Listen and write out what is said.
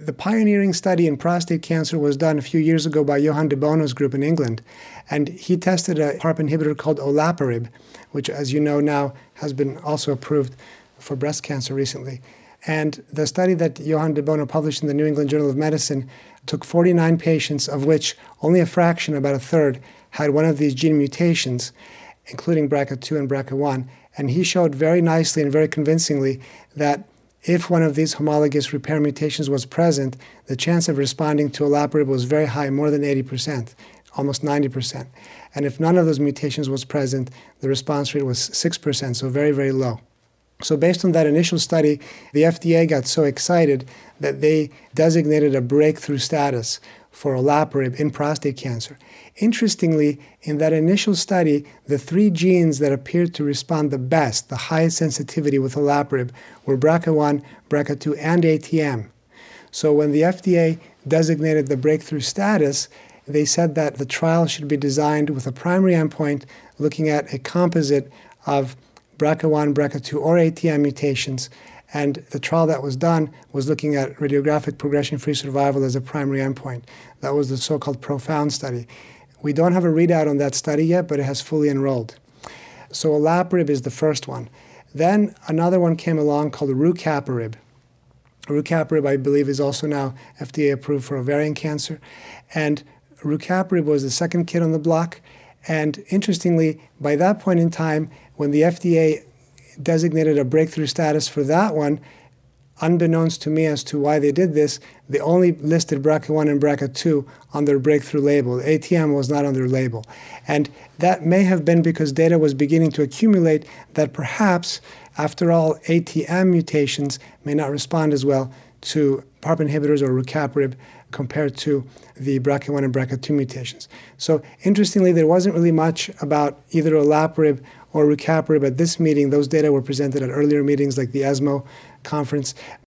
The pioneering study in prostate cancer was done a few years ago by Johann de Bono's group in England, and he tested a PARP inhibitor called olaparib, which, as you know now, has been also approved for breast cancer recently. And the study that Johann de Bono published in the New England Journal of Medicine took 49 patients, of which only a fraction, about a third, had one of these gene mutations, including BRCA2 and BRCA1. And he showed very nicely and very convincingly that if one of these homologous repair mutations was present, the chance of responding to olaparib was very high, more than 80%, almost 90%. And if none of those mutations was present, the response rate was 6%, so very, very low. So based on that initial study, the FDA got so excited that they designated a breakthrough status for olaparib in prostate cancer. Interestingly, in that initial study, the 3 genes that appeared to respond the best, the highest sensitivity with olaparib, were BRCA1, BRCA2, and ATM. So when the FDA designated the breakthrough status, they said that the trial should be designed with a primary endpoint looking at a composite of BRCA1, BRCA2, or ATM mutations, and the trial that was done was looking at radiographic progression-free survival as a primary endpoint. That was the so-called PROfound study. We don't have a readout on that study yet, but it has fully enrolled. So olaparib is the first one. Then another one came along called rucaparib. Rucaparib, I believe, is also now FDA approved for ovarian cancer. And rucaparib was the second kid on the block. And interestingly, by that point in time, when the FDA designated a breakthrough status for that one, unbeknownst to me as to why they did this, they only listed BRCA1 and BRCA2 on their breakthrough label. ATM was not on their label. And that may have been because data was beginning to accumulate that perhaps, after all, ATM mutations may not respond as well to PARP inhibitors or rucaparib compared to the BRCA1 and BRCA2 mutations. So interestingly, there wasn't really much about either olaparib or rucaparib at this meeting. Those data were presented at earlier meetings like the ESMO conference.